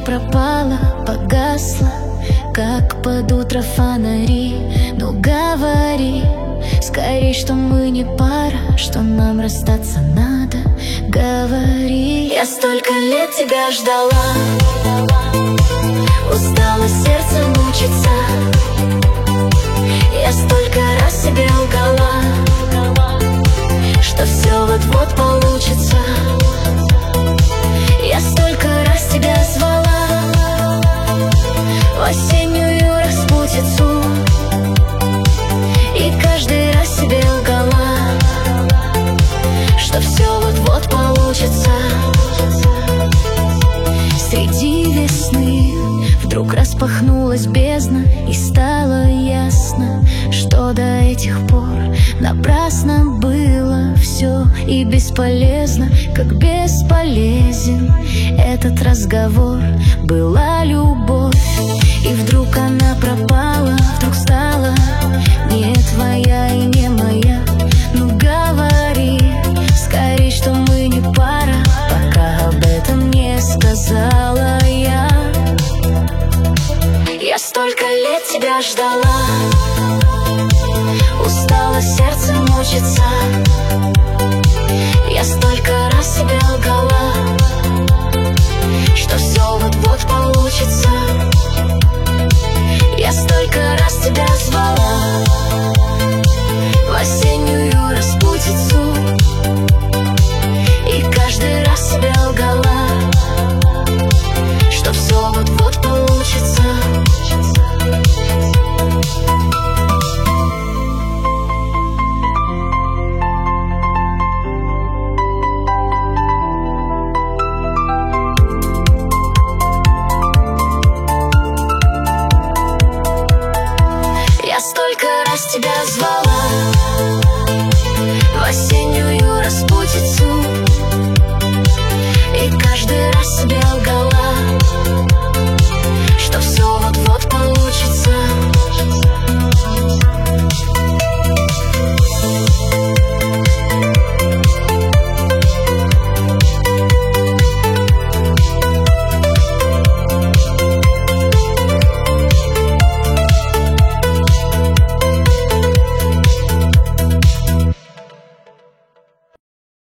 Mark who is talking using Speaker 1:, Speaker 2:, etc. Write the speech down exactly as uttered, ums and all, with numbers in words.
Speaker 1: пропала, погасла, как под утро фонари. Ну говори скорей, что мы не пара, что нам расстаться надо. Говори. Я столько лет тебя ждала, устало сердце мучиться. Я столько раз себе лгала, что все вот-вот получится. Я столько раз тебя звала в осеннюю распутицу, и каждый раз себе лгала, что все вот-вот получится. Среди весны вдруг распахнулась бездна, и стало ясно, что до этих пор напрасно было все и бесполезно. Как бесполезен этот разговор. Была любовь, и вдруг она пропала, вдруг стала не твоя и не моя. Ну говори скорей, что мы не пара, пока об этом не сказала я. Я столько лет тебя ждала,